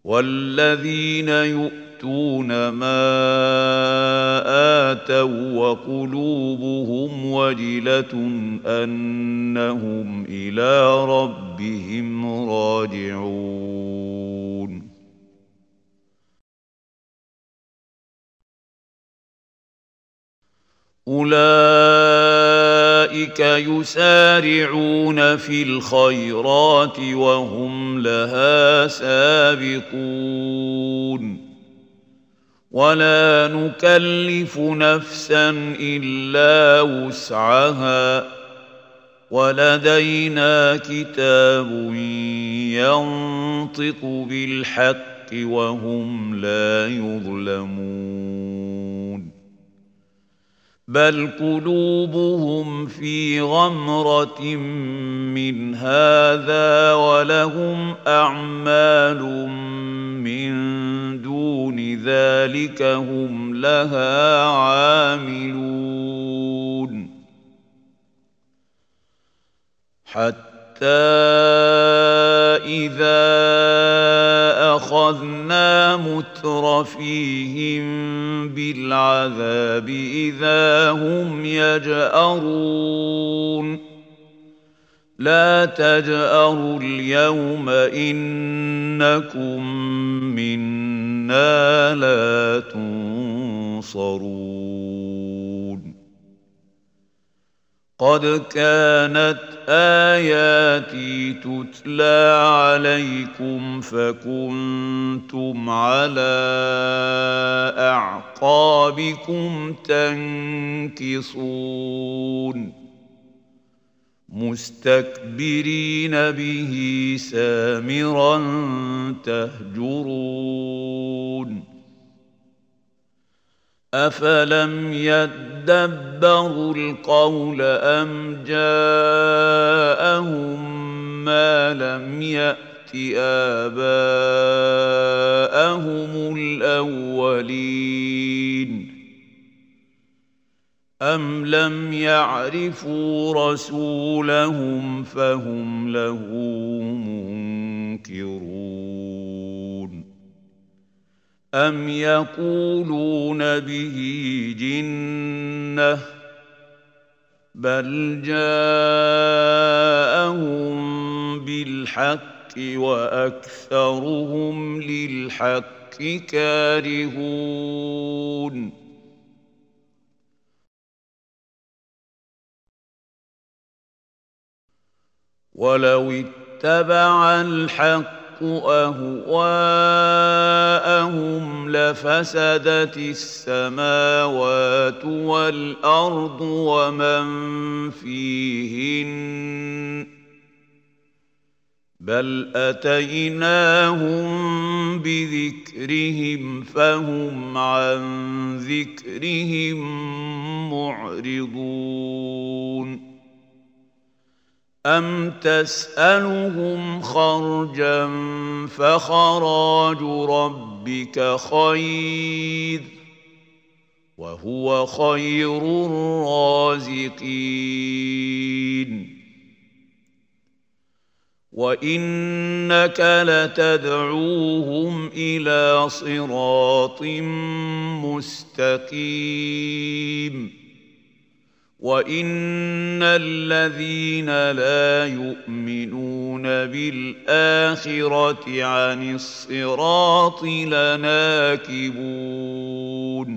والذين يؤتون ما آتوا وقلوبهم وجلة أنهم إلى ربهم راجعون أولئك يسارعون في الخيرات وهم لها سابقون ولا نكلف نفسا إلا وسعها ولدينا كتاب ينطق بالحق وهم لا يظلمون بل قلوبهم في غمرة من هذا ولهم أعمال من دون ذلك هم لها عاملون حتى إذا أخذنا مترفيهم بالعذاب إذا هم يجأرون لا تجأروا اليوم إنكم منا لا تنصرون قد كانت آياتي تتلى عليكم فكنتم على أعقابكم تنكصون مستكبرين به سامرا تهجرون أفلم يدبروا القول أم جاءهم ما لم يأت آباءهم الأولين أم لم يعرفوا رسولهم فهم له منكرون أم يقولون به جنة بل جاءهم بالحق وأكثرهم للحق كارهون ولو اتبع الحق أهواءهم لفسدت السماوات والأرض ومن فيهن بل أتيناهم بذكرهم فهم عن ذكرهم معرضون أم تسألهم خرجا فخراج ربك خير وهو خير الرازقين وإنك لتدعوهم إلى صراط مستقيم وإن الذين لا يؤمنون بالآخرة عن الصراط لناكبون